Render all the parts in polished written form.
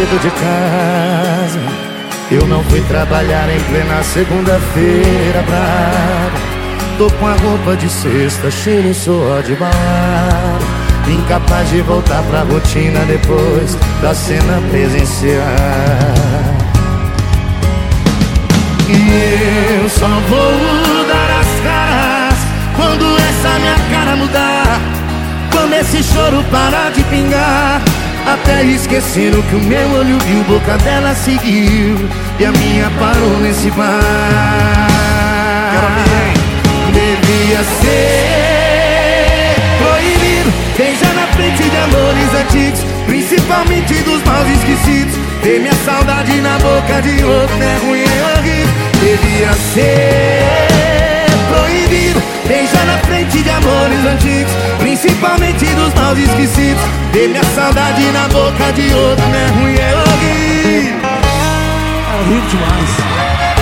cedo de casa. Eu não fui trabalhar em plena segunda-feira brava. Tô com a roupa de sexta, cheiro e suor de balada, incapaz de voltar pra rotina depois da cena presencial. E eu só vou dar as caras quando essa minha cara mudar, quando esse choro parar de pingar. Até esquecer o que o meu olho viu, boca dela seguiu e a minha parou nesse bar. Devia ser proibido beijar na frente de amores antigos, principalmente dos maus esquecidos. Ter minha saudade na boca de outro é ruim, é horrível. Devia ser proibido beijar na frente de amores antigos, principalmente dos maus esquecidos. Ter minha saudade na boca de outro é ruim, é horrível. É horrível demais.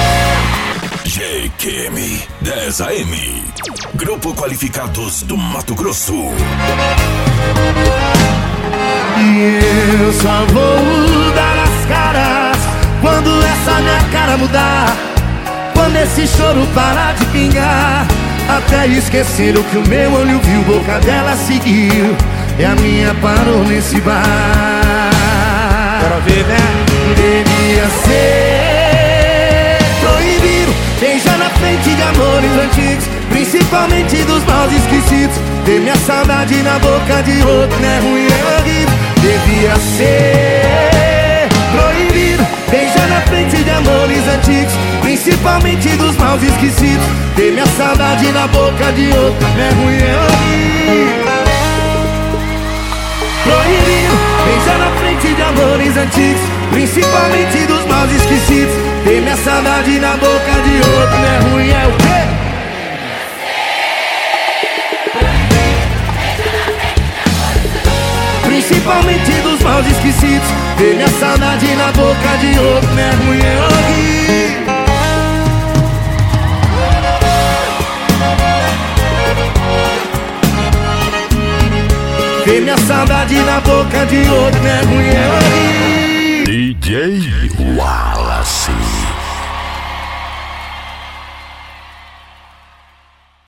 GQM 10AM, Grupo Qualificados do Mato Grosso. E eu só vou dar as caras quando essa minha cara mudar, quando esse choro parar de pingar. Até esquecer o que o meu olho viu, boca dela seguiu e a minha parou nesse bar. Quero ver, né? Devia ser proibido beijar na frente de amores antigos, principalmente dos maus esquecidos. Ter minha saudade na boca de outro é ruim, é horrível. Devia ser proibido beijar na frente de amores antigos, principalmente dos maus esquecidos. Ter minha saudade na boca de outro é ruim, é horrível. Proibido beijar na frente de amores antigos, principalmente dos maus esquecidos. Ter minha saudade na boca de outro é ruim, é o quê? Principalmente dos maus esquecidos. Ter minha saudade na boca de outro é ruim, é horrível. Ter minha saudade na boca de outro é ruim, é horrível. DJ Wallace.